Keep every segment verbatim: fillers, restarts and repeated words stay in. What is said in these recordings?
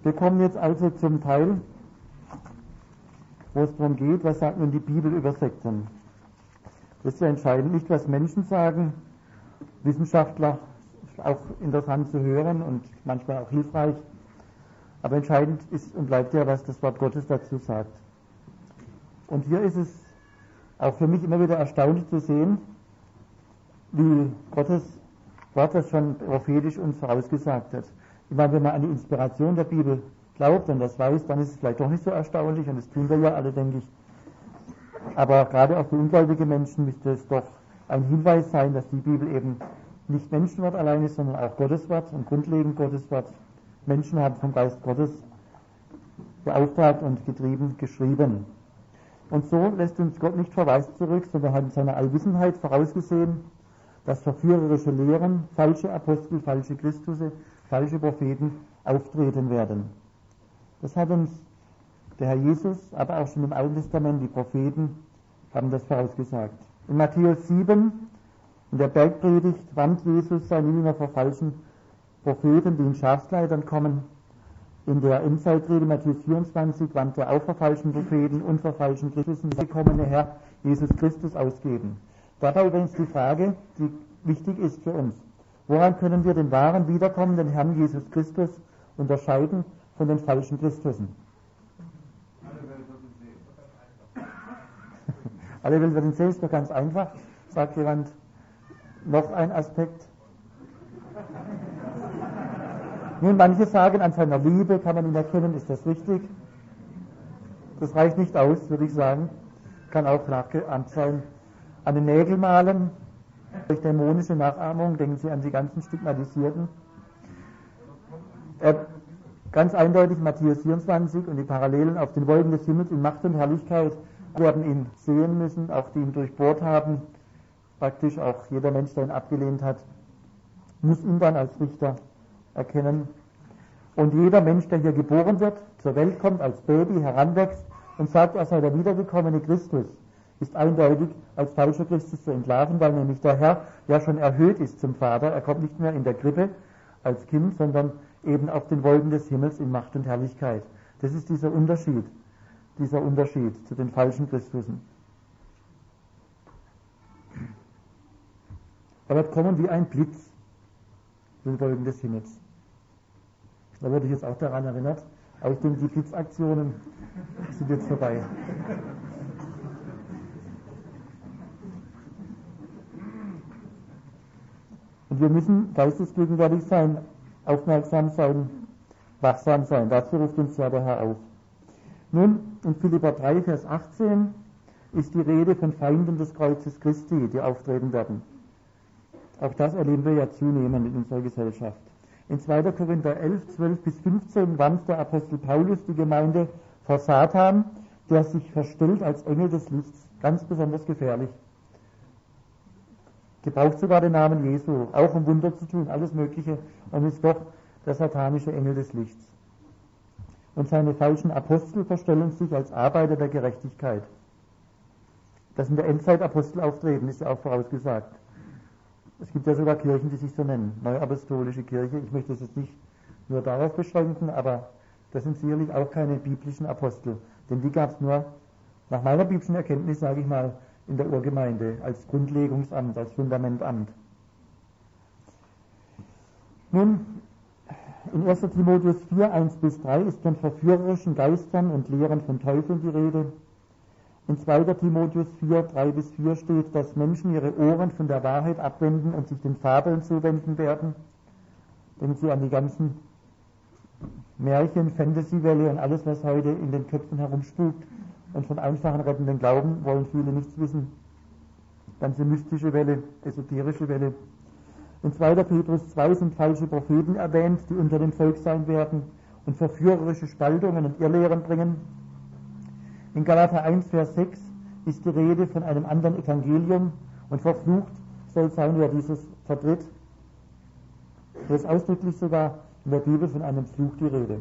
Wir kommen jetzt also zum Teil, wo es darum geht, was sagt nun die Bibel über Sekten. Das ist ja entscheidend, nicht was Menschen sagen, Wissenschaftler, ist auch interessant zu hören und manchmal auch hilfreich, aber entscheidend ist und bleibt ja, was das Wort Gottes dazu sagt. Und hier ist es auch für mich immer wieder erstaunlich zu sehen, wie Gottes Wort das schon prophetisch uns vorausgesagt hat. Ich meine, wenn man an die Inspiration der Bibel glaubt und das weiß, dann ist es vielleicht doch nicht so erstaunlich, und das tun wir ja alle, denke ich. Aber gerade auch für ungläubige Menschen müsste es doch ein Hinweis sein, dass die Bibel eben nicht Menschenwort allein ist, sondern auch Gottes Wort und grundlegend Gottes Wort. Menschen haben vom Geist Gottes beauftragt und getrieben, geschrieben. Und so lässt uns Gott nicht verwaist zurück, sondern hat in seiner Allwissenheit vorausgesehen, dass verführerische Lehren, falsche Apostel, falsche Christusse, falsche Propheten auftreten werden. Das hat uns der Herr Jesus, aber auch schon im Alten Testament, die Propheten haben das vorausgesagt. In Matthäus sieben, in der Bergpredigt, warnt Jesus seine Jünger vor falschen Propheten, die in Schafskleidern kommen. In der Endzeitrede Matthäus vierundzwanzig warnt er auch vor falschen Propheten und vor falschen Christussen, die kommende Herr Jesus Christus ausgeben. Dabei übrigens die Frage, die wichtig ist für uns. Woran können wir den wahren wiederkommenden Herrn Jesus Christus unterscheiden von den falschen Christussen? Alle Welt wird ihn sehen, ist doch ganz einfach, sagt jemand. Noch ein Aspekt. Nun, manche sagen, an seiner Liebe kann man ihn erkennen, ist das richtig? Das reicht nicht aus, würde ich sagen. Kann auch nachgeahmt sein. An den Nägeln malen, durch dämonische Nachahmung, denken Sie an die ganzen Stigmatisierten. Er, ganz eindeutig Matthäus vierundzwanzig und die Parallelen auf den Wolken des Himmels in Macht und Herrlichkeit werden ihn sehen müssen, auch die ihn durchbohrt haben. Praktisch auch jeder Mensch, der ihn abgelehnt hat, muss ihn dann als Richter erkennen. Und jeder Mensch, der hier geboren wird, zur Welt kommt, als Baby heranwächst und sagt, er sei der wiedergekommene Christus, ist eindeutig als falscher Christus zu entlarven, weil nämlich der Herr ja schon erhöht ist zum Vater. Er kommt nicht mehr in der Krippe als Kind, sondern eben auf den Wolken des Himmels in Macht und Herrlichkeit. Das ist dieser Unterschied, dieser Unterschied zu den falschen Christusen. Er wird kommen wie ein Blitz zu den Wolken des Himmels. Da wurde ich jetzt auch daran erinnert, aber ich denke, die Blitzaktionen sind jetzt vorbei. Und wir müssen geistesgegenwärtig sein, aufmerksam sein, wachsam sein. Dazu ruft uns ja der Herr auf. Nun, in Philipper drei, Vers achtzehn ist die Rede von Feinden des Kreuzes Christi, die auftreten werden. Auch das erleben wir ja zunehmend in unserer Gesellschaft. In zweiter Korinther elf, zwölf bis fünfzehn warnt der Apostel Paulus die Gemeinde vor Satan, der sich verstellt als Engel des Lichts. Ganz besonders gefährlich. Gebraucht sogar den Namen Jesu, auch um Wunder zu tun, alles Mögliche, und ist doch der satanische Engel des Lichts. Und seine falschen Apostel verstellen sich als Arbeiter der Gerechtigkeit. Dass in der Endzeit Apostel auftreten, ist ja auch vorausgesagt. Es gibt ja sogar Kirchen, die sich so nennen, Neuapostolische Kirche. Ich möchte es jetzt nicht nur darauf beschränken, aber das sind sicherlich auch keine biblischen Apostel, denn die gab es nur, nach meiner biblischen Erkenntnis, sage ich mal, in der Urgemeinde, als Grundlegungsamt, als Fundamentamt. Nun, in erster Timotheus vier, eins bis drei ist von verführerischen Geistern und Lehren von Teufeln die Rede. In zweiter Timotheus vier, drei bis vier steht, dass Menschen ihre Ohren von der Wahrheit abwenden und sich den Fabeln zuwenden werden. Denken Sie an die ganzen Märchen, Fantasy-Welle und alles, was heute in den Köpfen herumspukt. Und von einfachen rettenden Glauben wollen viele nichts wissen. Ganze mystische Welle, esoterische Welle. In zweiter Petrus zwei sind falsche Propheten erwähnt, die unter dem Volk sein werden und verführerische Spaltungen und Irrlehren bringen. In Galater eins, Vers sechs ist die Rede von einem anderen Evangelium und verflucht soll sein, wer dieses vertritt. Hier ist ausdrücklich sogar in der Bibel von einem Fluch die Rede.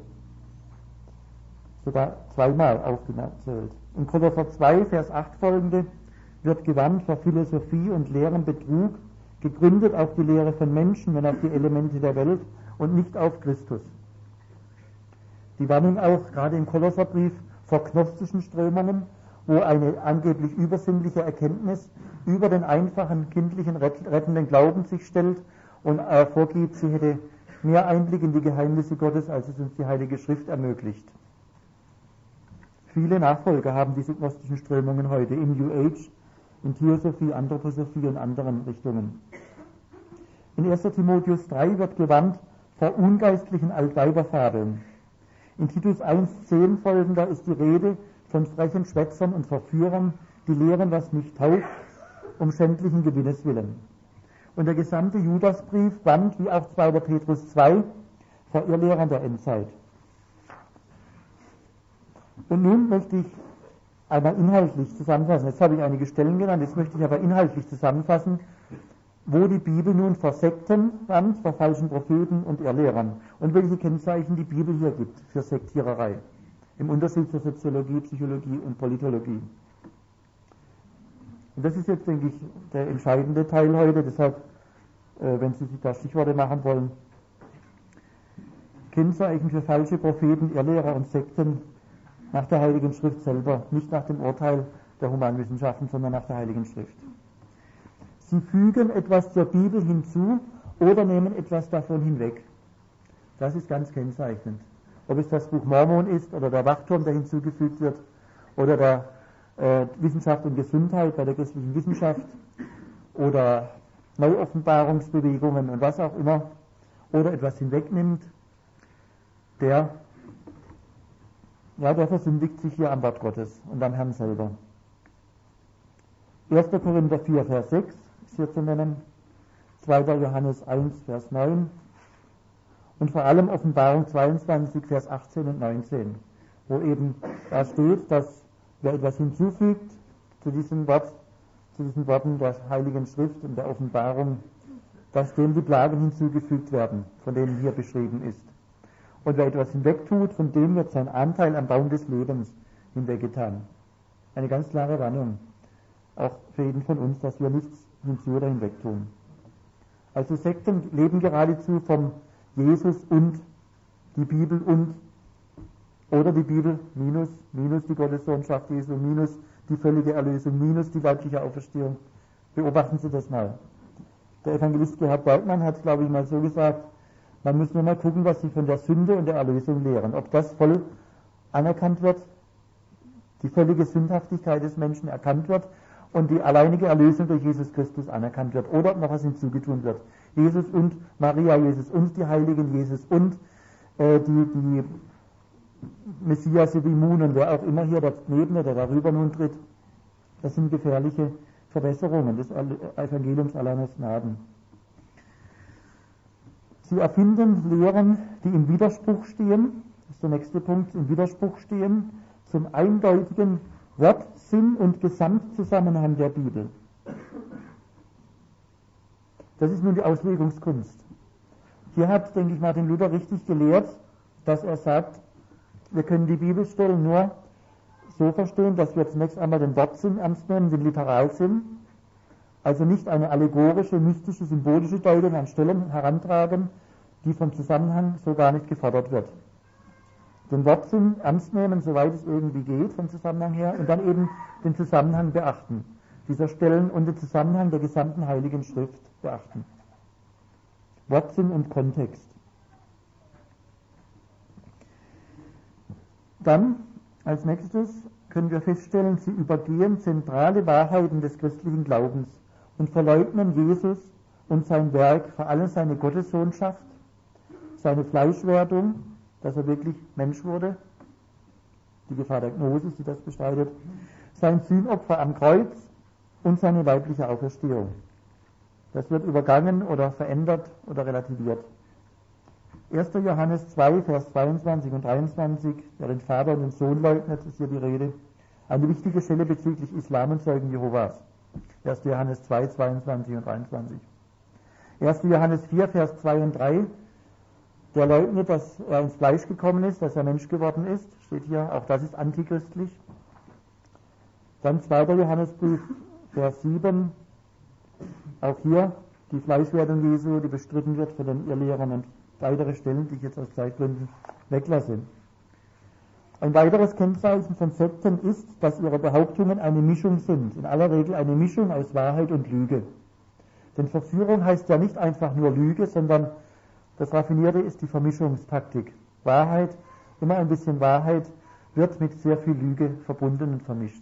Sogar zweimal aufgezählt. In Kolosser zwei, Vers acht folgende wird gewarnt vor Philosophie und leeren Betrug, gegründet auf die Lehre von Menschen und auf die Elemente der Welt und nicht auf Christus. Die Warnung auch gerade im Kolosserbrief vor gnostischen Strömungen, wo eine angeblich übersinnliche Erkenntnis über den einfachen, kindlichen, rettenden Glauben sich stellt und äh, vorgibt, sie hätte mehr Einblick in die Geheimnisse Gottes, als es uns die Heilige Schrift ermöglicht. Viele Nachfolger haben diese gnostischen Strömungen heute im New Age, in Theosophie, Anthroposophie und anderen Richtungen. In erster Timotheus drei wird gewarnt vor ungeistlichen Altweiberfabeln. In Titus eins zehn folgender ist die Rede von frechen Schwätzern und Verführern, die lehren, was nicht taugt, um schändlichen Gewinnes willen. Und der gesamte Judasbrief warnt, wie auch zweiter Petrus zwei, vor Irrlehrern der Endzeit. Und nun möchte ich einmal inhaltlich zusammenfassen. Jetzt habe ich einige Stellen genannt, jetzt möchte ich aber inhaltlich zusammenfassen, wo die Bibel nun vor Sekten warnt, vor falschen Propheten und Irrlehrern und welche Kennzeichen die Bibel hier gibt für Sektiererei, im Unterschied zur Soziologie, Psychologie und Politologie. Und das ist jetzt, denke ich, der entscheidende Teil heute, deshalb, äh, wenn Sie sich da Stichworte machen wollen, Kennzeichen für falsche Propheten, Irrlehrer und Sekten nach der Heiligen Schrift selber, nicht nach dem Urteil der Humanwissenschaften, sondern nach der Heiligen Schrift. Sie fügen etwas zur Bibel hinzu oder nehmen etwas davon hinweg. Das ist ganz kennzeichnend. Ob es das Buch Mormon ist oder der Wachturm, der hinzugefügt wird, oder der äh, Wissenschaft und Gesundheit bei der christlichen Wissenschaft, oder Neuoffenbarungsbewegungen und was auch immer, oder etwas hinwegnimmt, der Ja, der versündigt sich hier am Wort Gottes und am Herrn selber. erster Korinther vier, Vers sechs ist hier zu nennen, zweiter Johannes eins, Vers neun und vor allem Offenbarung zweiundzwanzig, Vers achtzehn und neunzehn, wo eben da steht, dass wer etwas hinzufügt zu diesem Wort, zu diesen Worten der Heiligen Schrift und der Offenbarung, dass dem die Plagen hinzugefügt werden, von denen hier beschrieben ist. Und wer etwas hinwegtut, von dem wird sein Anteil am Baum des Lebens hinweggetan. Eine ganz klare Warnung, auch für jeden von uns, dass wir nichts hinzu oder hinwegtun. Also Sekten leben geradezu vom Jesus und die Bibel und oder die Bibel minus, minus die Gottessohnschaft Jesu, minus die völlige Erlösung, minus die leibliche Auferstehung. Beobachten Sie das mal. Der Evangelist Gerhard Bergmann hat, glaube ich, mal so gesagt, man muss nur mal gucken, was sie von der Sünde und der Erlösung lehren. Ob das voll anerkannt wird, die völlige Sündhaftigkeit des Menschen erkannt wird und die alleinige Erlösung durch Jesus Christus anerkannt wird. Oder ob noch was hinzugetun wird. Jesus und Maria, Jesus und die Heiligen, Jesus und äh, die, die Messias, die Immunen, wer auch immer hier daneben oder darüber nun tritt. Das sind gefährliche Verbesserungen des Evangeliums aller Gnaden. Sie erfinden Lehren, die im Widerspruch stehen, das ist der nächste Punkt, im Widerspruch stehen zum eindeutigen Wort, Sinn und Gesamtzusammenhang der Bibel. Das ist nun die Auslegungskunst. Hier hat, denke ich, Martin Luther richtig gelehrt, dass er sagt, wir können die Bibelstellen nur so verstehen, dass wir zunächst einmal den Wortsinn ernst nehmen, den Literalsinn, also nicht eine allegorische, mystische, symbolische Deutung an Stellen herantragen, die vom Zusammenhang so gar nicht gefordert wird. Den Wortsinn ernst nehmen, soweit es irgendwie geht, vom Zusammenhang her, und dann eben den Zusammenhang beachten dieser Stellen und den Zusammenhang der gesamten Heiligen Schrift beachten. Wortsinn und Kontext. Dann, als nächstes, können wir feststellen, sie übergehen zentrale Wahrheiten des christlichen Glaubens und verleugnen Jesus und sein Werk, vor allem seine Gottessohnschaft, seine Fleischwerdung, dass er wirklich Mensch wurde, die Gefahr der Gnosis, die das bestreitet, sein Sühnopfer am Kreuz und seine leibliche Auferstehung. Das wird übergangen oder verändert oder relativiert. erster Johannes zwei, Vers zweiundzwanzig und dreiundzwanzig, der den Vater und den Sohn leugnet, ist hier die Rede. Eine wichtige Stelle bezüglich Islam und Zeugen Jehovas. erster Johannes zwei, zweiundzwanzig und dreiundzwanzig. erster Johannes vier, Vers zwei und drei, der leugnet, dass er ins Fleisch gekommen ist, dass er Mensch geworden ist, steht hier, auch das ist antichristlich. Dann zweiter Johannesbrief, Vers sieben, auch hier die Fleischwerdung Jesu, die bestritten wird von den Irrlehrern und weitere Stellen, die ich jetzt aus Zeitgründen weglasse. Ein weiteres Kennzeichen von Sekten ist, dass ihre Behauptungen eine Mischung sind, in aller Regel eine Mischung aus Wahrheit und Lüge. Denn Verführung heißt ja nicht einfach nur Lüge, sondern das Raffinierte ist die Vermischungstaktik. Wahrheit, immer ein bisschen Wahrheit, wird mit sehr viel Lüge verbunden und vermischt,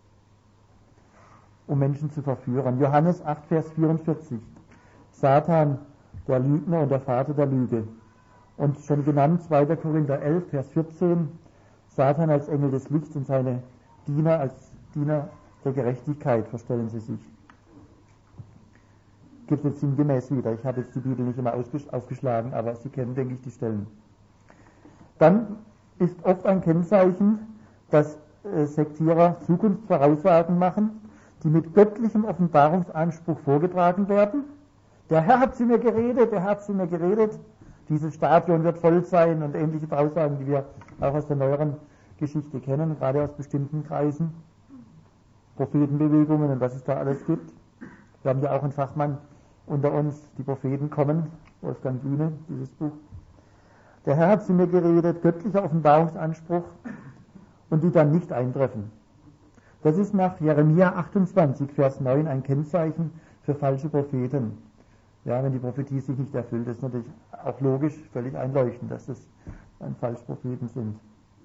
um Menschen zu verführen. Johannes acht, Vers vierundvierzig. Satan, der Lügner und der Vater der Lüge. Und schon genannt zweiter Korinther elf, Vers vierzehn. Satan als Engel des Lichts und seine Diener als Diener der Gerechtigkeit, verstellen sie sich. Gibt es jetzt sinngemäß wieder. Ich habe jetzt die Bibel nicht immer aufgeschlagen, aber Sie kennen, denke ich, die Stellen. Dann ist oft ein Kennzeichen, dass äh, Sektierer Zukunftsvoraussagen machen, die mit göttlichem Offenbarungsanspruch vorgetragen werden. Der Herr hat zu mir geredet, der Herr hat zu mir geredet. Dieses Stadion wird voll sein und ähnliche Aussagen, die wir auch aus der neueren Geschichte kennen, gerade aus bestimmten Kreisen, Prophetenbewegungen und was es da alles gibt. Wir haben ja auch einen Fachmann unter uns, die Propheten kommen, Wolfgang Bühne, dieses Buch. Der Herr hat zu mir geredet, göttlicher Offenbarungsanspruch, und die dann nicht eintreffen. Das ist nach Jeremia achtundzwanzig, Vers neun ein Kennzeichen für falsche Propheten. Ja, wenn die Prophetie sich nicht erfüllt, ist natürlich auch logisch, völlig einleuchtend, dass das ein Falschpropheten sind.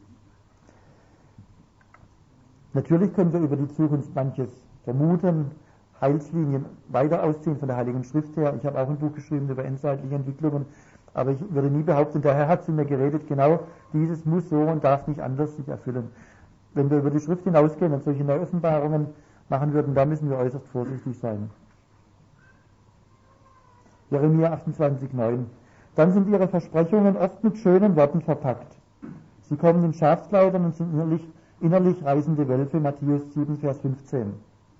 Natürlich können wir über die Zukunft manches vermuten, Heilslinien weiter ausziehen von der Heiligen Schrift her. Ich habe auch ein Buch geschrieben über endzeitliche Entwicklungen, aber ich würde nie behaupten, der Herr hat zu mir geredet, genau dieses muss so und darf nicht anders sich erfüllen. Wenn wir über die Schrift hinausgehen und solche Neuoffenbarungen machen würden, da müssen wir äußerst vorsichtig sein. Jeremia achtundzwanzig, neun. Dann sind ihre Versprechungen oft mit schönen Worten verpackt. Sie kommen in Schafskleidern und sind innerlich, innerlich reisende Wölfe, Matthäus sieben, Vers fünfzehn.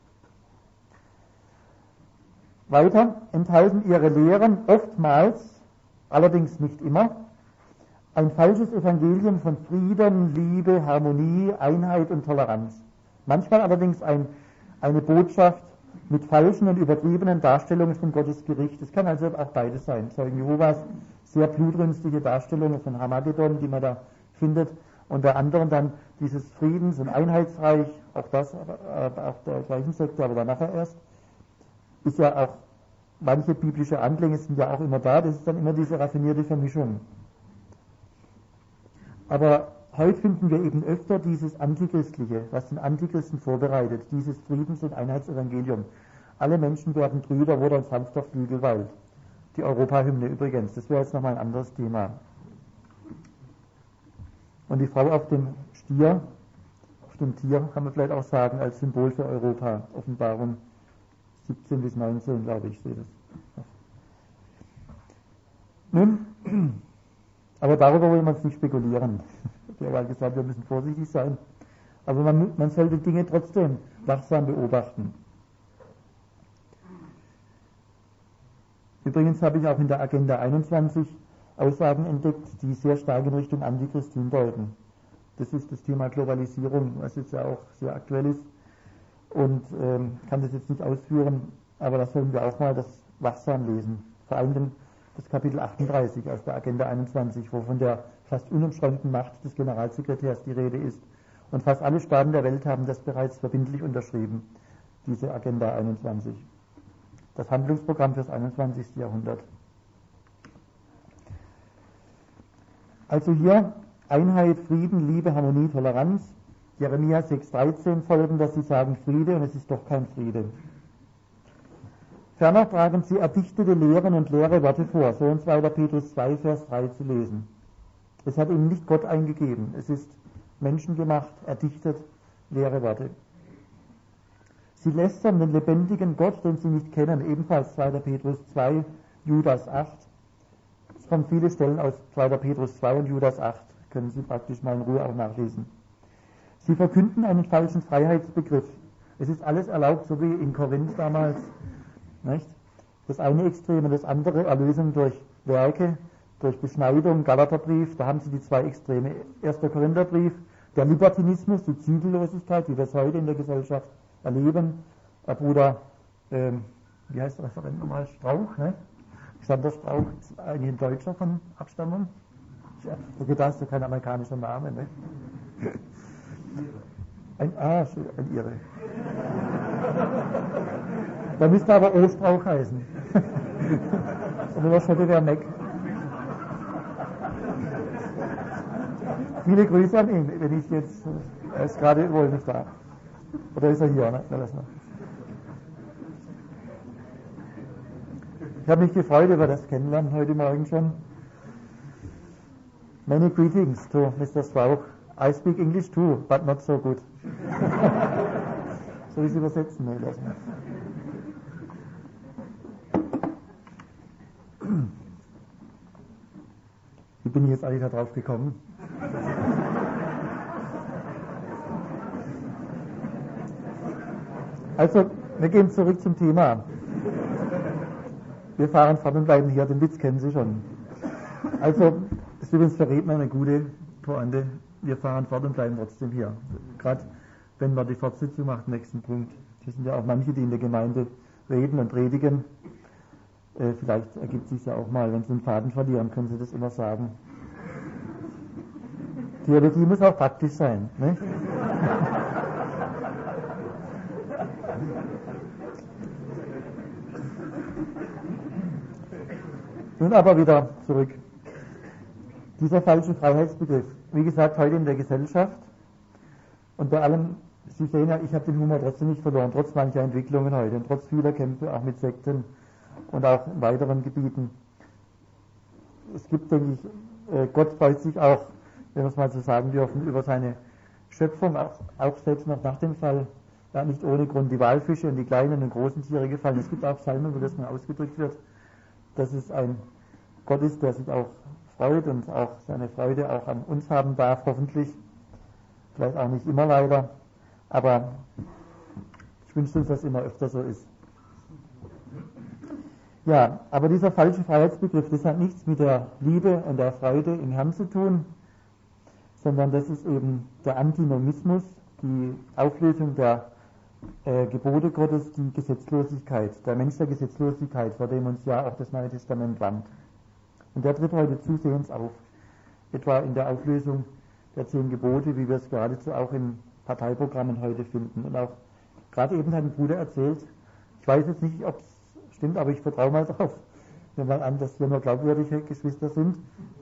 Weiter enthalten ihre Lehren oftmals, allerdings nicht immer, ein falsches Evangelium von Frieden, Liebe, Harmonie, Einheit und Toleranz. Manchmal allerdings ein, eine Botschaft mit falschen und übertriebenen Darstellungen von Gottes Gericht. Es kann also auch beides sein. Zeugen Jehovas, sehr blutrünstige Darstellungen von Harmagedon, die man da findet, und der anderen dann dieses Friedens- und Einheitsreich, auch das, auch der gleichen Sekte, aber dann nachher erst, ist ja auch, manche biblische Anklänge sind ja auch immer da, das ist dann immer diese raffinierte Vermischung. Aber heute finden wir eben öfter dieses Antichristliche, was den Antichristen vorbereitet, dieses Friedens- und Einheitsevangelium. Alle Menschen werden Brüder, wo dein sanfter Flügel weilt. Die Europahymne übrigens, das wäre jetzt nochmal ein anderes Thema. Und die Frau auf dem Stier, auf dem Tier, kann man vielleicht auch sagen, als Symbol für Europa. Offenbarung siebzehn bis neunzehn, glaube ich, sehe das. Nun, aber darüber wollen wir uns nicht spekulieren. Ich habe ja gesagt, wir müssen vorsichtig sein. Aber man, man sollte Dinge trotzdem wachsam beobachten. Übrigens habe ich auch in der Agenda einundzwanzig Aussagen entdeckt, die sehr stark in Richtung Antichrist hindeuten. Das ist das Thema Globalisierung, was jetzt ja auch sehr aktuell ist. Und ähm, kann das jetzt nicht ausführen, aber da sollen wir auch mal das wachsam lesen. Vor allem das Kapitel achtunddreißig aus der Agenda einundzwanzig, wo von der fast unumschränkten Macht des Generalsekretärs die Rede ist. Und fast alle Staaten der Welt haben das bereits verbindlich unterschrieben, diese Agenda einundzwanzig. Das Handlungsprogramm fürs einundzwanzigste Jahrhundert. Also hier Einheit, Frieden, Liebe, Harmonie, Toleranz. Jeremia sechs, dreizehn folgen, dass sie sagen Friede und es ist doch kein Friede. Ferner tragen sie erdichtete Lehren und leere Worte vor, so in zweiter Petrus zwei, Vers drei zu lesen. Es hat ihnen nicht Gott eingegeben, es ist menschengemacht, erdichtet, leere Worte. Sie lästern den lebendigen Gott, den sie nicht kennen, ebenfalls zweiter Petrus zwei, Judas acht. Es kommen viele Stellen aus zweiter Petrus zwei und Judas acht, können Sie praktisch mal in Ruhe auch nachlesen. Sie verkünden einen falschen Freiheitsbegriff. Es ist alles erlaubt, so wie in Korinth damals. Nicht? Das eine Extrem und das andere, Erlösung durch Werke, durch Beschneidung, Galaterbrief, da haben Sie die zwei Extreme. Erster Korintherbrief, der Libertinismus, die Zügellosigkeit, wie wir es heute in der Gesellschaft erleben. Der Bruder, ähm, wie heißt der Referent nochmal, Strauch, ne? Xander Strauch ist eigentlich ein Deutscher von Abstammung. Okay, da ist ja kein amerikanischer Name, ne? Ein A, ein Ihre. Da müsste aber Ostrauch heißen. Oder was hätte der Mac? Viele Grüße an ihn, wenn ich jetzt, er ist gerade wohl nicht da. Oder ist er hier? Ne? Lass mal. Ich habe mich gefreut über das Kennenlernen heute Morgen schon. Many greetings to Mister Strauch. I speak English too, but not so good. Soll ich es übersetzen? Nee, lass mal. Wie bin ich jetzt eigentlich da drauf gekommen? Also, wir gehen zurück zum Thema. Wir fahren fort und bleiben hier, den Witz kennen Sie schon. Also, das ist übrigens für Redner eine gute Pointe. Wir fahren fort und bleiben trotzdem hier. Gerade wenn man die Fortsetzung macht, nächsten Punkt. Das sind ja auch manche, die in der Gemeinde reden und predigen. Äh, vielleicht ergibt sich ja auch mal, wenn Sie den Faden verlieren, können Sie das immer sagen. Theologie muss auch praktisch sein. Ne? Nun aber wieder zurück. Dieser falsche Freiheitsbegriff. Wie gesagt, heute in der Gesellschaft und bei allem, Sie sehen ja, ich habe den Humor trotzdem nicht verloren, trotz mancher Entwicklungen heute und trotz vieler Kämpfe, auch mit Sekten und auch in weiteren Gebieten. Es gibt, denke ich, Gott freut sich auch, wenn wir es mal so sagen dürfen, über seine Schöpfung, auch, auch selbst noch nach dem Fall, ja, nicht ohne Grund die Walfische und die kleinen und großen Tiere gefallen. Es gibt auch Psalmen, wo das mal ausgedrückt wird, dass es ein Gott ist, der sich auch freut und auch seine Freude auch an uns haben darf, hoffentlich. Vielleicht auch nicht immer leider, aber ich wünsche uns, dass es immer öfter so ist. Ja, aber dieser falsche Freiheitsbegriff, das hat nichts mit der Liebe und der Freude im Herrn zu tun, sondern das ist eben der Antinomismus, die Auflösung der äh, Gebote Gottes, die Gesetzlosigkeit, der Mensch der Gesetzlosigkeit, vor dem uns ja auch das Neue Testament warnt. Und der tritt heute zusehends auf, etwa in der Auflösung der zehn Gebote, wie wir es geradezu auch in Parteiprogrammen heute finden. Und auch gerade eben hat ein Bruder erzählt, ich weiß jetzt nicht, ob es stimmt, aber ich vertraue mal drauf, nehmen mal an, dass wir nur glaubwürdige Geschwister sind.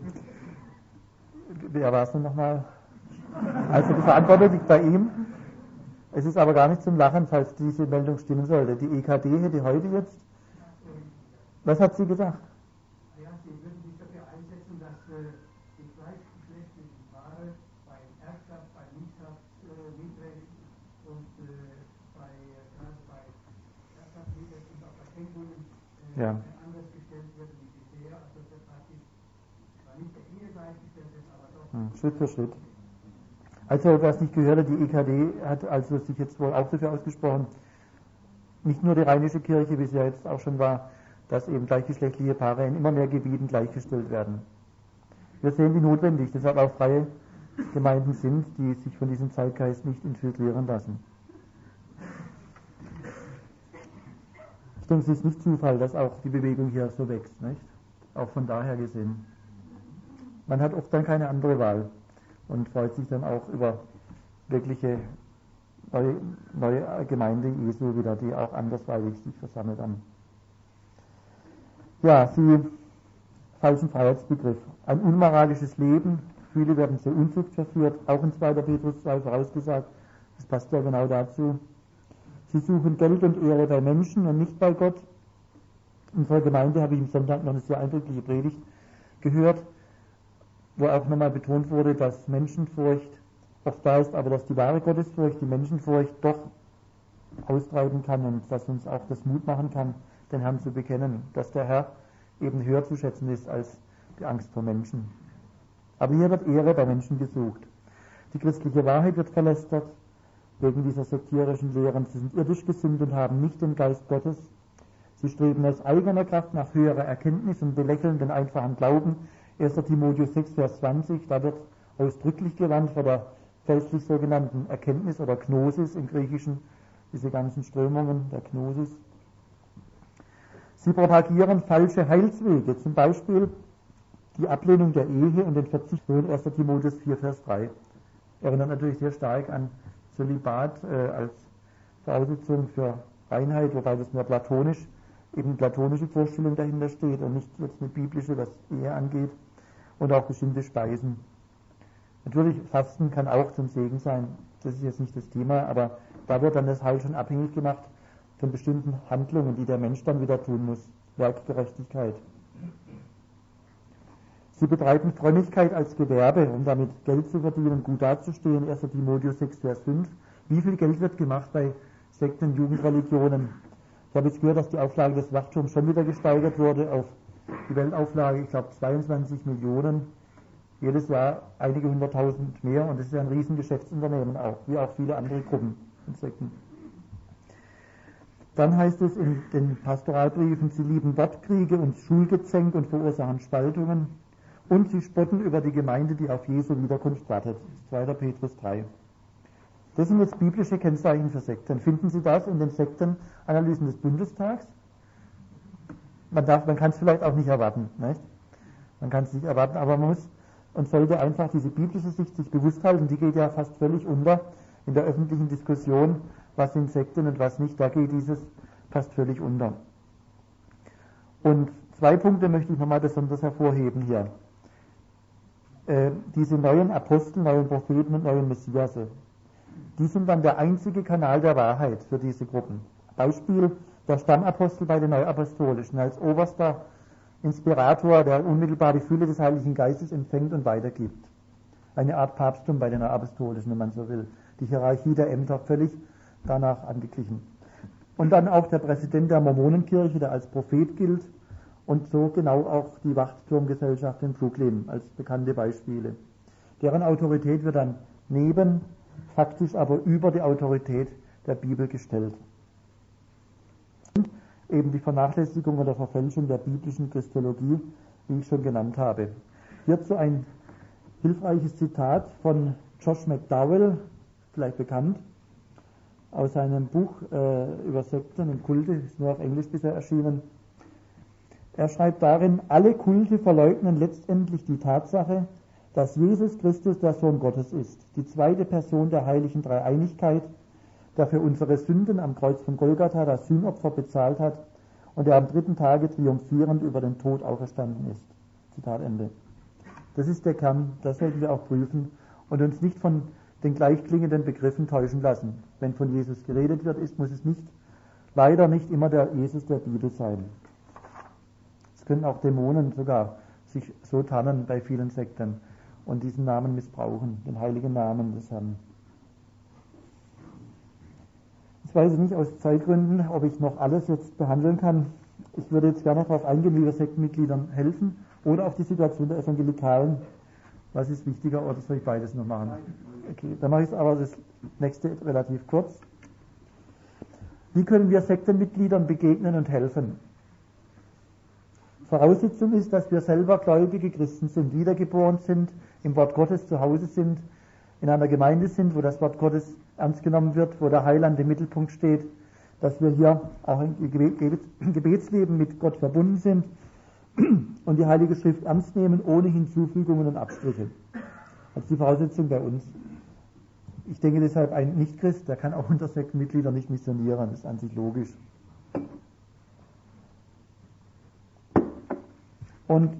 Wer war es denn nochmal? Also die Verantwortung liegt bei ihm. Es ist aber gar nicht zum Lachen, falls diese Meldung stimmen sollte. Die E K D hätte heute jetzt, was hat sie gesagt? Ja, sie würden sich dafür einsetzen, dass äh, die gleichgeschlechtlichen Paare bei Erbschaft, bei Mietschaft, äh, Mietrecht und äh, bei, äh, bei Erbschaft, Mietrecht und auch bei Schenkungen äh, ja. anders gestellt werden wie bisher. Also das praktisch zwar nicht der Ehe gleichgestellt ist, aber doch. Hm, Schritt für Schritt. Also, wer es nicht gehört hat, die E K D hat also sich jetzt wohl auch dafür ausgesprochen, nicht nur die Rheinische Kirche, wie es ja jetzt auch schon war, dass eben gleichgeschlechtliche Paare in immer mehr Gebieten gleichgestellt werden. Wir sehen, wie notwendig deshalb auch freie Gemeinden sind, die sich von diesem Zeitgeist nicht infiltrieren lassen. Ich denke, es ist nicht Zufall, dass auch die Bewegung hier so wächst, nicht? Auch von daher gesehen. Man hat oft dann keine andere Wahl und freut sich dann auch über wirkliche neue, neue Gemeinde Jesu wieder, die auch andersweitig sich versammelt haben. Ja, sie falschen Freiheitsbegriff. Ein unmoralisches Leben, viele werden zur Unzucht verführt, auch in zweiter Petrus zwei vorausgesagt, das passt ja genau dazu. Sie suchen Geld und Ehre bei Menschen und nicht bei Gott. In unserer Gemeinde habe ich am Sonntag noch eine sehr eindrückliche Predigt gehört, wo auch nochmal betont wurde, dass Menschenfurcht oft da ist, aber dass die wahre Gottesfurcht, die Menschenfurcht doch austreiben kann und dass uns auch das Mut machen kann, den Herrn zu bekennen, dass der Herr eben höher zu schätzen ist als die Angst vor Menschen. Aber hier wird Ehre bei Menschen gesucht. Die christliche Wahrheit wird verlästert, wegen dieser sektierischen Lehren. Sie sind irdisch gesinnt und haben nicht den Geist Gottes. Sie streben aus eigener Kraft nach höherer Erkenntnis und belächeln den einfachen Glauben. erster Timotheus sechs, Vers zwanzig, da wird ausdrücklich gewarnt vor der fälschlich sogenannten Erkenntnis oder Gnosis im Griechischen, diese ganzen Strömungen der Gnosis. Sie propagieren falsche Heilswege, zum Beispiel die Ablehnung der Ehe und den Verzicht von erster Timotheus vier, Vers drei. Erinnert natürlich sehr stark an Zölibat äh, als Voraussetzung für Reinheit, wobei das nur platonisch, eben platonische Vorstellung dahinter steht und nicht jetzt eine biblische, was Ehe angeht, und auch bestimmte Speisen. Natürlich, Fasten kann auch zum Segen sein, das ist jetzt nicht das Thema, aber da wird dann das Heil schon abhängig gemacht von bestimmten Handlungen, die der Mensch dann wieder tun muss. Werkgerechtigkeit. Sie betreiben Frömmigkeit als Gewerbe, um damit Geld zu verdienen, gut dazustehen. erster Timotheus sechs, Vers fünf. Wie viel Geld wird gemacht bei Sekten, Jugendreligionen? Ich habe jetzt gehört, dass die Auflage des Wachturms schon wieder gesteigert wurde auf die Weltauflage, ich glaube zweiundzwanzig Millionen. Jedes Jahr einige hunderttausend mehr, und das ist ja ein Riesengeschäftsunternehmen auch, wie auch viele andere Gruppen und Sekten. Dann heißt es in den Pastoralbriefen, sie lieben Wortkriege und Schulgezänk und verursachen Spaltungen, und sie spotten über die Gemeinde, die auf Jesu Wiederkunft wartet. zweiter Petrus drei. Das sind jetzt biblische Kennzeichen für Sekten. Finden Sie das in den Sektenanalysen des Bundestags? Man darf, man kann es vielleicht auch nicht erwarten, nicht? Man kann es nicht erwarten, aber man muss und sollte einfach diese biblische Sicht sich bewusst halten. Die geht ja fast völlig unter in der öffentlichen Diskussion, was sind Sekten und was nicht. Da geht dieses fast völlig unter. Und zwei Punkte möchte ich nochmal besonders hervorheben hier. Äh, diese neuen Apostel, neuen Propheten und neuen Messiasse, die sind dann der einzige Kanal der Wahrheit für diese Gruppen. Beispiel der Stammapostel bei den Neuapostolischen als oberster Inspirator, der unmittelbar die Fülle des Heiligen Geistes empfängt und weitergibt. Eine Art Papsttum bei den Neuapostolischen, wenn man so will. Die Hierarchie der Ämter völlig danach angeglichen. Und dann auch der Präsident der Mormonenkirche, der als Prophet gilt, und so genau auch die Wachturmgesellschaft in Brooklyn als bekannte Beispiele. Deren Autorität wird dann neben, faktisch aber über die Autorität der Bibel gestellt. Und eben die Vernachlässigung oder Verfälschung der biblischen Christologie, wie ich schon genannt habe. Hierzu ein hilfreiches Zitat von Josh McDowell, vielleicht bekannt, aus seinem Buch äh, über Sekten und Kulte, ist nur auf Englisch bisher erschienen. Er schreibt darin, alle Kulte verleugnen letztendlich die Tatsache, dass Jesus Christus der Sohn Gottes ist, die zweite Person der heiligen Dreieinigkeit, der für unsere Sünden am Kreuz von Golgatha das Sühnopfer bezahlt hat und der am dritten Tage triumphierend über den Tod auferstanden ist. Zitat Ende. Das ist der Kern, das sollten wir auch prüfen und uns nicht von den gleichklingenden Begriffen täuschen lassen. Wenn von Jesus geredet wird, ist, muss es nicht, leider nicht immer der Jesus der Bibel sein. Es können auch Dämonen sogar sich so tarnen bei vielen Sekten und diesen Namen missbrauchen, den heiligen Namen des Herrn. Ich weiß nicht aus Zeitgründen, ob ich noch alles jetzt behandeln kann. Ich würde jetzt gerne darauf eingehen, wie wir Sektenmitgliedern helfen oder auf die Situation der Evangelikalen. Was ist wichtiger, oder soll ich beides noch machen? Okay, dann mache ich aber das nächste relativ kurz. Wie können wir Sektenmitgliedern begegnen und helfen? Voraussetzung ist, dass wir selber gläubige Christen sind, wiedergeboren sind, im Wort Gottes zu Hause sind, in einer Gemeinde sind, wo das Wort Gottes ernst genommen wird, wo der Heiland im Mittelpunkt steht, dass wir hier auch im Gebetsleben mit Gott verbunden sind und die Heilige Schrift ernst nehmen, ohne Hinzufügungen und Abstriche. Das ist die Voraussetzung bei uns. Ich denke deshalb, ein Nichtchrist, der kann auch unter Sektenmitgliedern nicht missionieren, das ist an sich logisch. Und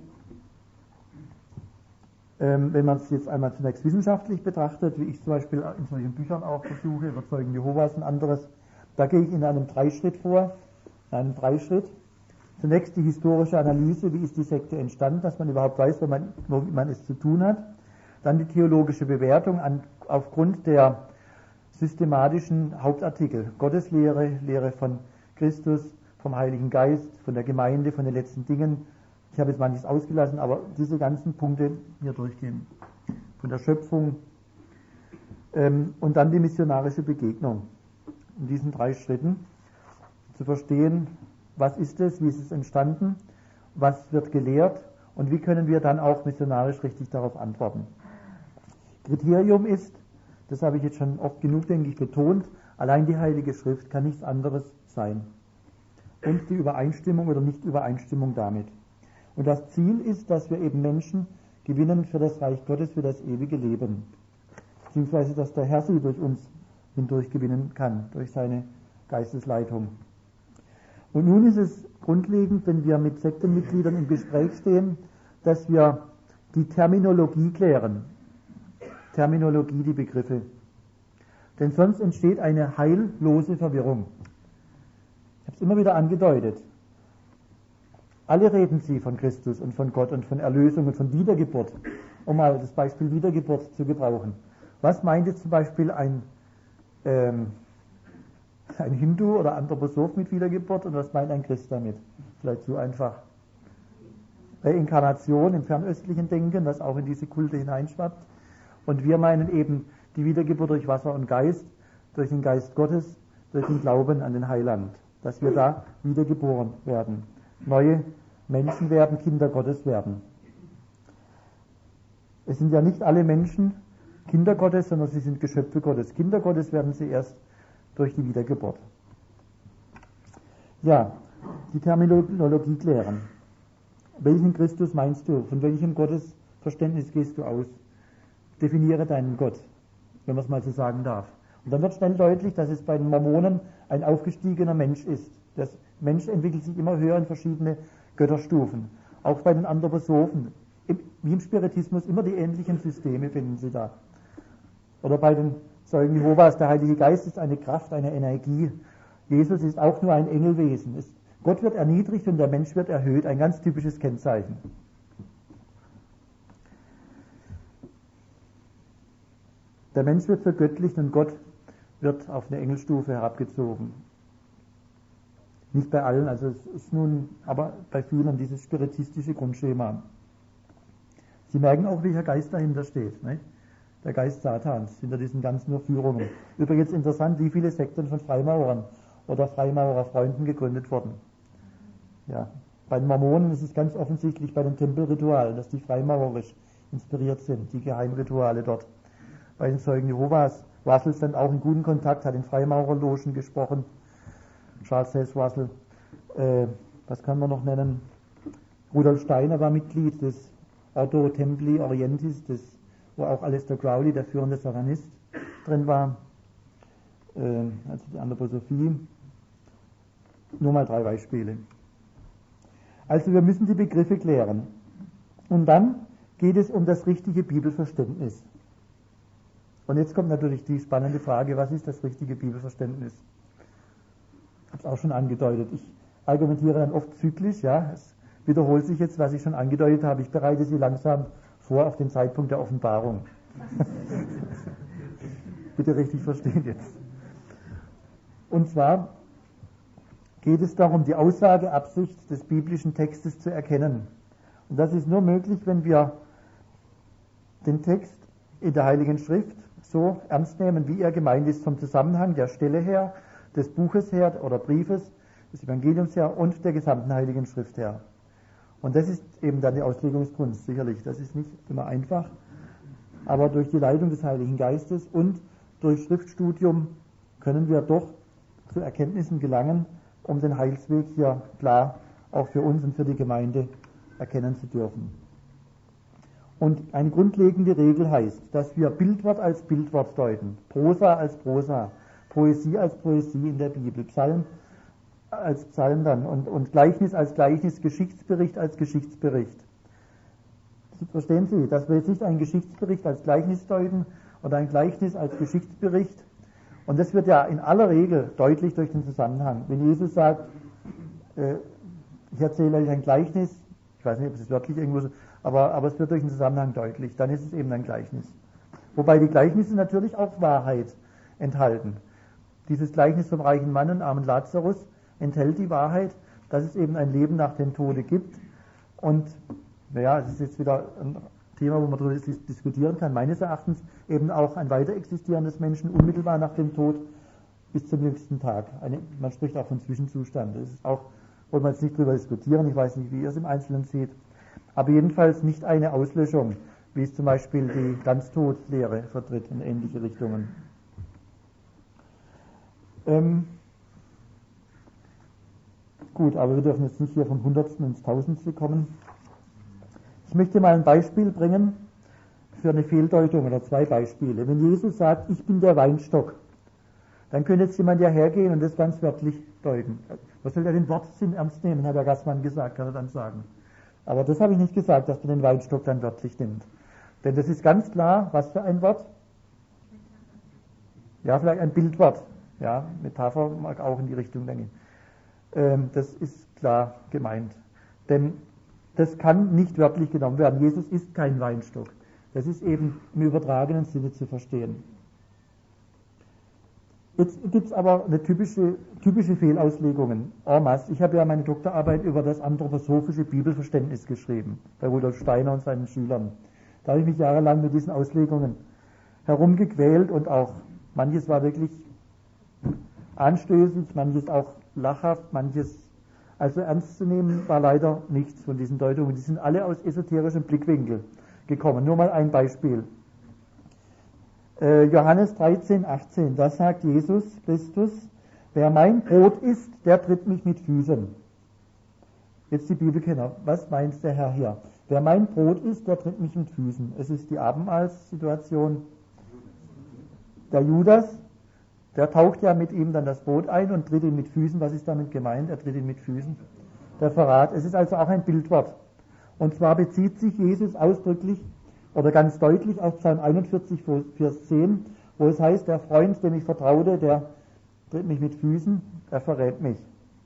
ähm, wenn man es jetzt einmal zunächst wissenschaftlich betrachtet, wie ich zum Beispiel in solchen Büchern auch versuche, Überzeugen Jehovas und anderes, da gehe ich in einem Dreischritt vor, in einem Dreischritt. Zunächst die historische Analyse, wie ist die Sekte entstanden, dass man überhaupt weiß, womit man, womit man es zu tun hat. Dann die theologische Bewertung an, aufgrund der systematischen Hauptartikel, Gotteslehre, Lehre von Christus, vom Heiligen Geist, von der Gemeinde, von den letzten Dingen. Ich habe jetzt manches ausgelassen, aber diese ganzen Punkte hier durchgehen. Von der Schöpfung ähm, und dann die missionarische Begegnung. In diesen drei Schritten zu verstehen, was ist es, wie ist es entstanden, was wird gelehrt und wie können wir dann auch missionarisch richtig darauf antworten. Kriterium ist, das habe ich jetzt schon oft genug, denke ich, betont, allein die Heilige Schrift kann nichts anderes sein. Und die Übereinstimmung oder Nicht-Übereinstimmung damit. Und das Ziel ist, dass wir eben Menschen gewinnen für das Reich Gottes, für das ewige Leben. beziehungsweise dass der Herr sie durch uns hindurch gewinnen kann, durch seine Geistesleitung. Und nun ist es grundlegend, wenn wir mit Sektenmitgliedern im Gespräch stehen, dass wir die Terminologie klären. Terminologie, die Begriffe. Denn sonst entsteht eine heillose Verwirrung. Ich habe es immer wieder angedeutet. Alle reden sie von Christus und von Gott und von Erlösung und von Wiedergeburt, um mal das Beispiel Wiedergeburt zu gebrauchen. Was meint jetzt zum Beispiel ein, ähm, ein Hindu oder Anthroposoph mit Wiedergeburt und was meint ein Christ damit? Vielleicht zu einfach. Reinkarnation im fernöstlichen Denken, das auch in diese Kulte hineinschwappt. Und wir meinen eben die Wiedergeburt durch Wasser und Geist, durch den Geist Gottes, durch den Glauben an den Heiland, dass wir da wiedergeboren werden, neue Menschen werden, Kinder Gottes werden. Es sind ja nicht alle Menschen Kinder Gottes, sondern sie sind Geschöpfe Gottes. Kinder Gottes werden sie erst durch die Wiedergeburt. Ja, die Terminologie klären. Welchen Christus meinst du? Von welchem Gottesverständnis gehst du aus? Definiere deinen Gott, wenn man es mal so sagen darf. Und dann wird schnell deutlich, dass es bei den Mormonen ein aufgestiegener Mensch ist. Der Mensch entwickelt sich immer höher in verschiedene Götterstufen. Auch bei den Anthroposophen, wie im Spiritismus, immer die ähnlichen Systeme finden Sie da. Oder bei den Zeugen Jehovas, der Heilige Geist ist eine Kraft, eine Energie. Jesus ist auch nur ein Engelwesen. Es, Gott wird erniedrigt und der Mensch wird erhöht, ein ganz typisches Kennzeichen. Der Mensch wird vergöttlicht und Gott wird auf eine Engelstufe herabgezogen. Nicht bei allen, also es ist nun, aber bei vielen dieses spiritistische Grundschema. Sie merken auch, welcher Geist dahinter steht, nicht? Der Geist Satans, hinter diesen ganzen Verführungen. Übrigens interessant, wie viele Sekten von Freimaurern oder Freimaurerfreunden gegründet wurden. Ja, bei den Mormonen ist es ganz offensichtlich bei den Tempelritualen, dass die freimaurerisch inspiriert sind, die Geheimrituale dort. Bei den Zeugen Jehovas, Russell stand auch in guten Kontakt, hat in Freimaurerlogen gesprochen, Charles Hess Russell, äh, was kann man noch nennen? Rudolf Steiner war Mitglied des Ordo Templi Orientis, des, wo auch Aleister Crowley, der führende Satanist, drin war, äh, also die Anthroposophie. Nur mal drei Beispiele. Also wir müssen die Begriffe klären. Und dann geht es um das richtige Bibelverständnis. Und jetzt kommt natürlich die spannende Frage, was ist das richtige Bibelverständnis? Ich habe es auch schon angedeutet. Ich argumentiere dann oft zyklisch, ja. Es wiederholt sich jetzt, was ich schon angedeutet habe. Ich bereite Sie langsam vor auf den Zeitpunkt der Offenbarung. Bitte richtig verstehen jetzt. Und zwar geht es darum, die Aussageabsicht des biblischen Textes zu erkennen. Und das ist nur möglich, wenn wir den Text in der Heiligen Schrift so ernst nehmen, wie er gemeint ist, vom Zusammenhang der Stelle her, des Buches her oder Briefes, des Evangeliums her und der gesamten Heiligen Schrift her. Und das ist eben dann die Auslegungskunst, sicherlich. Das ist nicht immer einfach, aber durch die Leitung des Heiligen Geistes und durch Schriftstudium können wir doch zu Erkenntnissen gelangen, um den Heilsweg hier klar auch für uns und für die Gemeinde erkennen zu dürfen. Und eine grundlegende Regel heißt, dass wir Bildwort als Bildwort deuten, Prosa als Prosa, Poesie als Poesie in der Bibel, Psalm als Psalm dann und, und Gleichnis als Gleichnis, Geschichtsbericht als Geschichtsbericht. Verstehen Sie, dass wir jetzt nicht einen Geschichtsbericht als Gleichnis deuten oder ein Gleichnis als Geschichtsbericht. Und das wird ja in aller Regel deutlich durch den Zusammenhang. Wenn Jesus sagt, äh, ich erzähle euch ein Gleichnis, ich weiß nicht, ob es wörtlich irgendwo so, aber, aber es wird durch den Zusammenhang deutlich, dann ist es eben ein Gleichnis. Wobei die Gleichnisse natürlich auch Wahrheit enthalten. Dieses Gleichnis vom reichen Mann und armen Lazarus enthält die Wahrheit, dass es eben ein Leben nach dem Tode gibt. Und naja, es ist jetzt wieder ein Thema, wo man darüber diskutieren kann, meines Erachtens eben auch ein weiter existierendes Menschen unmittelbar nach dem Tod bis zum jüngsten Tag. Eine, man spricht auch von Zwischenzustand. Das ist auch, wollen wir jetzt nicht darüber diskutieren, ich weiß nicht, wie ihr es im Einzelnen seht, aber jedenfalls nicht eine Auslöschung, wie es zum Beispiel die Ganztodlehre vertritt in ähnliche Richtungen. Ähm, gut, aber wir dürfen jetzt nicht hier vom Hundertsten ins Tausendste kommen. Ich möchte mal ein Beispiel bringen für eine Fehldeutung oder zwei Beispiele. Wenn Jesus sagt, ich bin der Weinstock, dann könnte jetzt jemand ja hergehen und das ganz wörtlich deuten. Was soll er den Wortsinn ernst nehmen, hat der Gassmann gesagt, kann er dann sagen. Aber das habe ich nicht gesagt, dass man den Weinstock dann wörtlich nimmt. Denn das ist ganz klar, was für ein Wort? Ja, vielleicht ein Bildwort. Ja, Metapher mag auch in die Richtung gehen. Ähm, das ist klar gemeint. Denn das kann nicht wörtlich genommen werden. Jesus ist kein Weinstock. Das ist eben im übertragenen Sinne zu verstehen. Jetzt gibt es aber eine typische, typische Fehlauslegungen. En masse. Ich habe ja meine Doktorarbeit über das anthroposophische Bibelverständnis geschrieben, bei Rudolf Steiner und seinen Schülern. Da habe ich mich jahrelang mit diesen Auslegungen herumgequält und auch manches war wirklich anstößig, manches auch lachhaft, manches also ernst zu nehmen war leider nichts von diesen Deutungen. Die sind alle aus esoterischem Blickwinkel gekommen. Nur mal ein Beispiel. Äh, Johannes dreizehn, achtzehn, da sagt Jesus Christus, wer mein Brot isst, der tritt mich mit Füßen. Jetzt die Bibelkenner, was meint der Herr hier? Wer mein Brot isst, der tritt mich mit Füßen. Es ist die Abendmahlssituation. Der Judas, der taucht ja mit ihm dann das Brot ein und tritt ihn mit Füßen. Was ist damit gemeint? Er tritt ihn mit Füßen. Der Verrat. Es ist also auch ein Bildwort. Und zwar bezieht sich Jesus ausdrücklich oder ganz deutlich auf Psalm einundvierzig, Vers zehn, wo es heißt, der Freund, dem ich vertraute, der tritt mich mit Füßen, er verrät mich.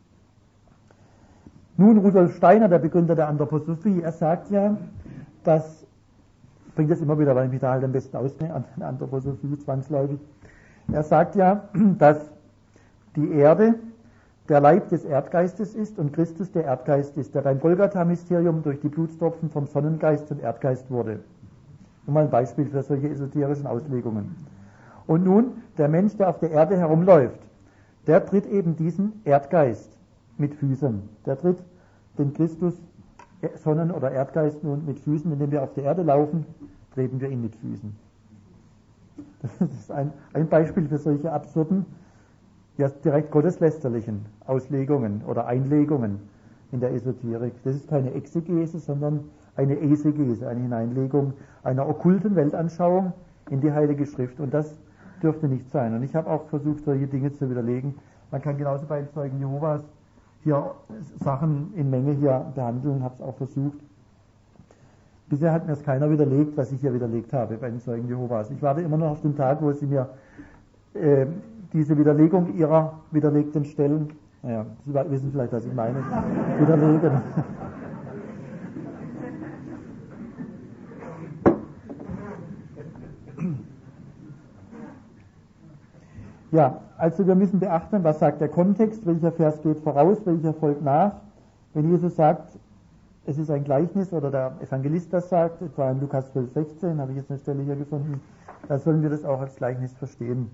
Nun, Rudolf Steiner, der Begründer der Anthroposophie, er sagt ja, dass, bringt das immer wieder, weil ich mich da halt am besten auskenne, an der Anthroposophie zwangsläufig, er sagt ja, dass die Erde der Leib des Erdgeistes ist und Christus der Erdgeist ist, der beim Golgatha-Mysterium durch die Blutstropfen vom Sonnengeist zum Erdgeist wurde. Nur mal ein Beispiel für solche esoterischen Auslegungen. Und nun, der Mensch, der auf der Erde herumläuft, der tritt eben diesen Erdgeist mit Füßen. Der tritt den Christus, Sonnen- oder Erdgeist nun mit Füßen, indem wir auf der Erde laufen, treten wir ihn mit Füßen. Das ist ein, ein Beispiel für solche absurden, ja direkt gotteslästerlichen Auslegungen oder Einlegungen in der Esoterik. Das ist keine Exegese, sondern eine Esegese, eine Hineinlegung einer okkulten Weltanschauung in die Heilige Schrift. Und das dürfte nicht sein. Und ich habe auch versucht, solche Dinge zu widerlegen. Man kann genauso bei den Zeugen Jehovas hier Sachen in Menge hier behandeln, habe es auch versucht. Bisher hat mir es keiner widerlegt, was ich hier widerlegt habe bei den Zeugen Jehovas. Ich warte immer noch auf den Tag, wo sie mir äh, diese Widerlegung ihrer widerlegten Stellen, naja, Sie wissen vielleicht, was ich meine, widerlegen. Ja, also wir müssen beachten, was sagt der Kontext, welcher Vers geht voraus, welcher folgt nach. Wenn Jesus sagt, es ist ein Gleichnis, oder der Evangelist das sagt, etwa in Lukas zwölf, sechzehn, habe ich jetzt eine Stelle hier gefunden, dann sollen wir das auch als Gleichnis verstehen.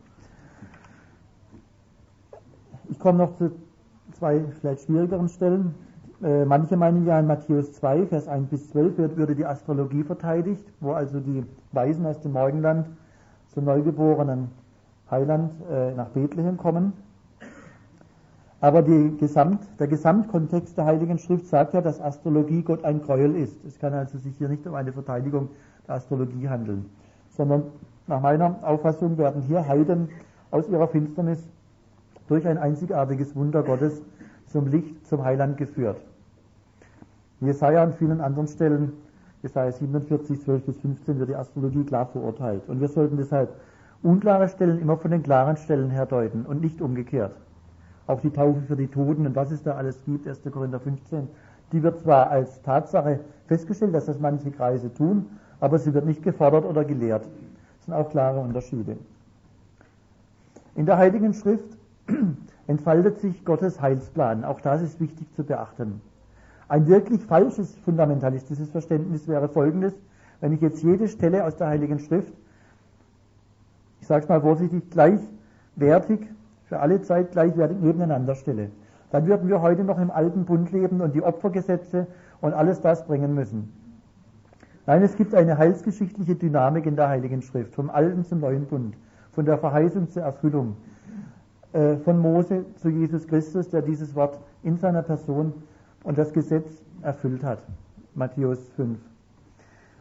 Ich komme noch zu zwei vielleicht schwierigeren Stellen. Äh, manche meinen ja in Matthäus zwei, Vers eins bis zwölf wird, würde die Astrologie verteidigt, wo also die Weisen aus dem Morgenland zum neugeborenen Heiland äh, nach Bethlehem kommen. Aber die Gesamt, der Gesamtkontext der Heiligen Schrift sagt ja, dass Astrologie Gott ein Gräuel ist. Es kann also sich hier nicht um eine Verteidigung der Astrologie handeln, sondern nach meiner Auffassung werden hier Heiden aus ihrer Finsternis durch ein einzigartiges Wunder Gottes zum Licht, zum Heiland geführt. Jesaja und vielen anderen Stellen, Jesaja siebenundvierzig, zwölf bis fünfzehn, wird die Astrologie klar verurteilt. Und wir sollten deshalb unklare Stellen immer von den klaren Stellen her deuten und nicht umgekehrt. Auch die Taufe für die Toten und was es da alles gibt, erster Korinther fünfzehn, die wird zwar als Tatsache festgestellt, dass das manche Kreise tun, aber sie wird nicht gefordert oder gelehrt. Das sind auch klare Unterschiede. In der Heiligen Schrift entfaltet sich Gottes Heilsplan. Auch das ist wichtig zu beachten. Ein wirklich falsches fundamentalistisches Verständnis wäre folgendes: Wenn ich jetzt jede Stelle aus der Heiligen Schrift, ich sage es mal vorsichtig, gleichwertig, für alle Zeit gleichwertig nebeneinander stelle, dann würden wir heute noch im alten Bund leben und die Opfergesetze und alles das bringen müssen. Nein, es gibt eine heilsgeschichtliche Dynamik in der Heiligen Schrift, vom alten zum neuen Bund, von der Verheißung zur Erfüllung, äh, von Mose zu Jesus Christus, der dieses Wort in seiner Person und das Gesetz erfüllt hat. Matthäus fünf.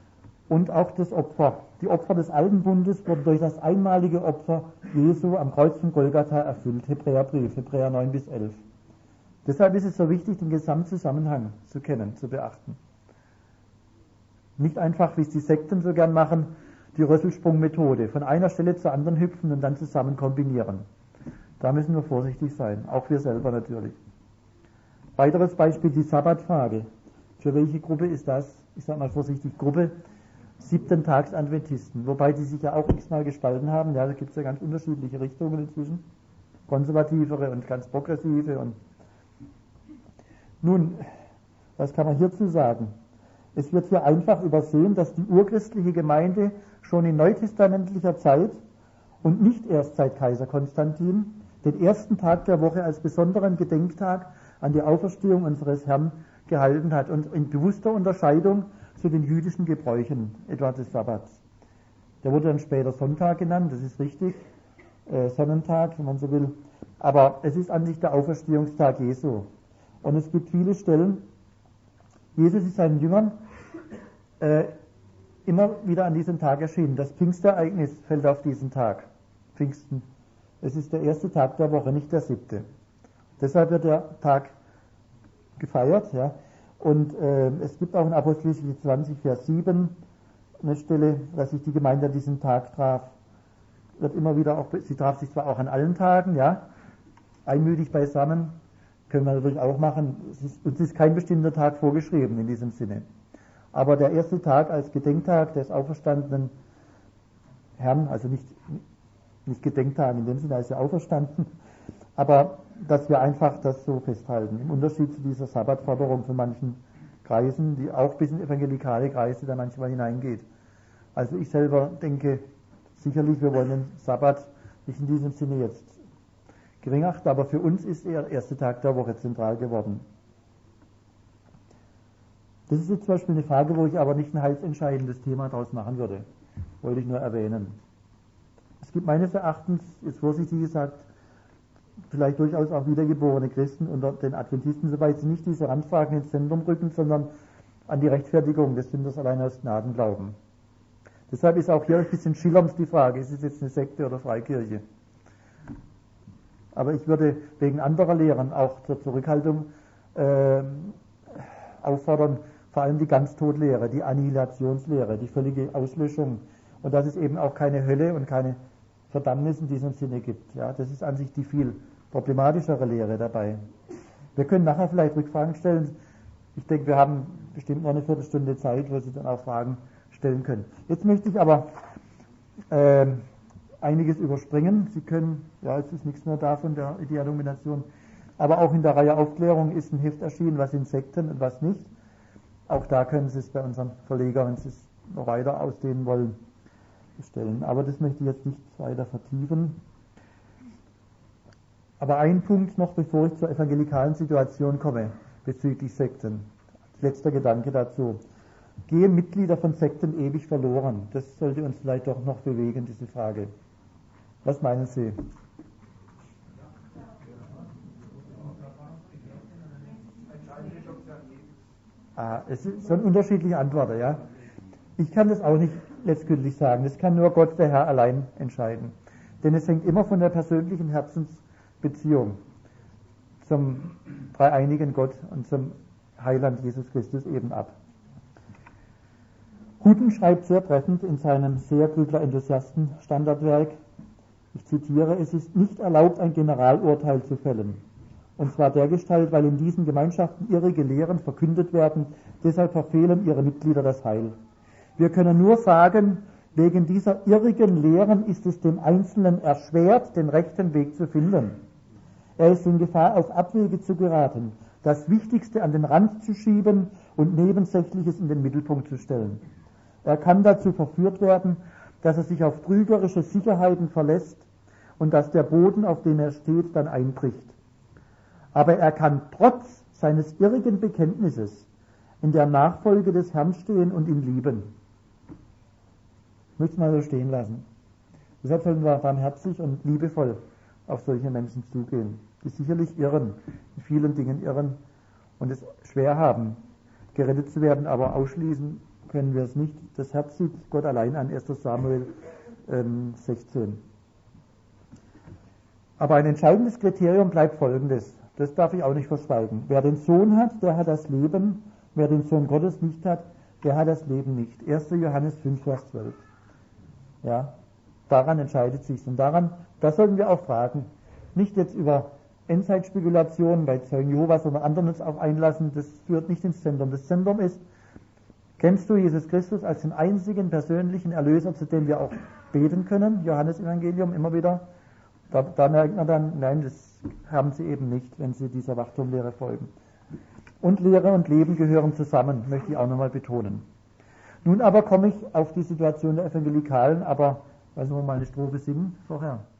und auch das Opfer. Die Opfer des Alten Bundes wurden durch das einmalige Opfer Jesu am Kreuz von Golgatha erfüllt. Hebräerbrief, Hebräer neun bis elf. Deshalb ist es so wichtig, den Gesamtzusammenhang zu kennen, zu beachten. Nicht einfach, wie es die Sekten so gern machen, die Rösselsprung-Methode, von einer Stelle zur anderen hüpfen und dann zusammen kombinieren. Da müssen wir vorsichtig sein, auch wir selber natürlich. Weiteres Beispiel, die Sabbatfrage. Für welche Gruppe ist das? Ich sage mal vorsichtig, Gruppe siebten Tags Adventisten, wobei die sich ja auch x-mal gespalten haben. Ja, da gibt es ja ganz unterschiedliche Richtungen inzwischen. Konservativere und ganz progressive. Und nun, was kann man hierzu sagen? Es wird hier einfach übersehen, dass die urchristliche Gemeinde schon in neutestamentlicher Zeit und nicht erst seit Kaiser Konstantin den ersten Tag der Woche als besonderen Gedenktag an die Auferstehung unseres Herrn gehalten hat und in bewusster Unterscheidung zu den jüdischen Gebräuchen, etwa des Sabbats. Der wurde dann später Sonntag genannt, das ist richtig, äh, Sonnentag, wenn man so will, aber es ist an sich der Auferstehungstag Jesu. Und es gibt viele Stellen, Jesus ist seinen Jüngern äh, immer wieder an diesem Tag erschienen. Das Pfingstereignis fällt auf diesen Tag, Pfingsten. Es ist der erste Tag der Woche, nicht der siebte. Deshalb wird der Tag gefeiert, ja. Und äh, es gibt auch in Apostelgeschichte zwanzig, Vers sieben eine Stelle, dass sich die Gemeinde an diesem Tag traf. Wird immer wieder auch, sie traf sich zwar auch an allen Tagen, ja, einmütig beisammen, können wir natürlich auch machen. Es ist, uns ist kein bestimmter Tag vorgeschrieben in diesem Sinne. Aber der erste Tag als Gedenktag des auferstandenen Herrn, also nicht, nicht Gedenktag in dem Sinne, als er auferstanden, aber dass wir einfach das so festhalten, im Unterschied zu dieser Sabbatforderung von manchen Kreisen, die auch bis in evangelikale Kreise da manchmal hineingeht. Also ich selber denke, sicherlich, wir wollen den Sabbat nicht in diesem Sinne jetzt gering achten, aber für uns ist er der erste Tag der Woche zentral geworden. Das ist jetzt zum Beispiel eine Frage, wo ich aber nicht ein heilsentscheidendes Thema daraus machen würde. Wollte ich nur erwähnen. Es gibt meines Erachtens, jetzt vorsichtig gesagt, vielleicht durchaus auch wiedergeborene Christen unter den Adventisten, soweit sie nicht diese Randfragen ins Zentrum rücken, sondern an die Rechtfertigung des Sünders allein aus Gnaden glauben. Deshalb ist auch hier ein bisschen schillernd die Frage, ist es jetzt eine Sekte oder Freikirche? Aber ich würde wegen anderer Lehren auch zur Zurückhaltung äh, auffordern, vor allem die Ganztodlehre, die Annihilationslehre, die völlige Auslöschung und dass es eben auch keine Hölle und keine Verdammnis in diesem Sinne gibt. Ja, das ist an sich die viel problematischere Lehre dabei. Wir können nachher vielleicht Rückfragen stellen. Ich denke, wir haben bestimmt noch eine Viertelstunde Zeit, wo Sie dann auch Fragen stellen können. Jetzt möchte ich aber äh, einiges überspringen. Sie können, ja, es ist nichts mehr da von der Ideallumination, aber auch in der Reihe Aufklärung ist ein Heft erschienen, was sind Sekten und was nicht. Auch da können Sie es bei unserem Verleger, wenn Sie es noch weiter ausdehnen wollen, stellen. Aber das möchte ich jetzt nicht weiter vertiefen. Aber ein Punkt noch, bevor ich zur evangelikalen Situation komme, bezüglich Sekten. Letzter Gedanke dazu. Gehen Mitglieder von Sekten ewig verloren? Das sollte uns vielleicht doch noch bewegen, diese Frage. Was meinen Sie? Ah, es sind unterschiedliche Antworten, ja. Ich kann das auch nicht letztgültig sagen. Das kann nur Gott, der Herr, allein entscheiden. Denn es hängt immer von der persönlichen Herzensbeziehung zum dreieinigen Gott und zum Heiland Jesus Christus eben ab. Hutton schreibt sehr treffend in seinem sehr Grübler-Enthusiasten-Standardwerk, ich zitiere, es ist nicht erlaubt, ein Generalurteil zu fällen. Und zwar dergestalt, weil in diesen Gemeinschaften irrige Lehren verkündet werden, deshalb verfehlen ihre Mitglieder das Heil. Wir können nur sagen, wegen dieser irrigen Lehren ist es dem Einzelnen erschwert, den rechten Weg zu finden. Er ist in Gefahr, auf Abwege zu geraten, das Wichtigste an den Rand zu schieben und Nebensächliches in den Mittelpunkt zu stellen. Er kann dazu verführt werden, dass er sich auf trügerische Sicherheiten verlässt und dass der Boden, auf dem er steht, dann einbricht. Aber er kann trotz seines irrigen Bekenntnisses in der Nachfolge des Herrn stehen und ihn lieben. Ich möchte es mal so stehen lassen. Deshalb sollten wir barmherzig und liebevoll auf solche Menschen zugehen, die sicherlich irren, in vielen Dingen irren und es schwer haben, gerettet zu werden, aber ausschließen können wir es nicht. Das Herz sieht Gott allein an, erster Samuel ähm, sechzehn. Aber ein entscheidendes Kriterium bleibt folgendes, das darf ich auch nicht verschweigen. Wer den Sohn hat, der hat das Leben, wer den Sohn Gottes nicht hat, der hat das Leben nicht. erster Johannes fünf, Vers zwölf. Ja, daran entscheidet sich's. Und daran, das sollten wir auch fragen. Nicht jetzt über Endzeitspekulationen bei Zeugen Jehovas oder anderen uns auch einlassen, das führt nicht ins Zentrum. Das Zentrum ist, kennst du Jesus Christus als den einzigen persönlichen Erlöser, zu dem wir auch beten können? Johannes Evangelium immer wieder. Da, da merkt man dann, nein, das haben sie eben nicht, wenn sie dieser Wachturmlehre folgen. Und Lehre und Leben gehören zusammen, möchte ich auch nochmal betonen. Nun aber komme ich auf die Situation der Evangelikalen, aber, wollen wir mal eine Strophe singen vorher?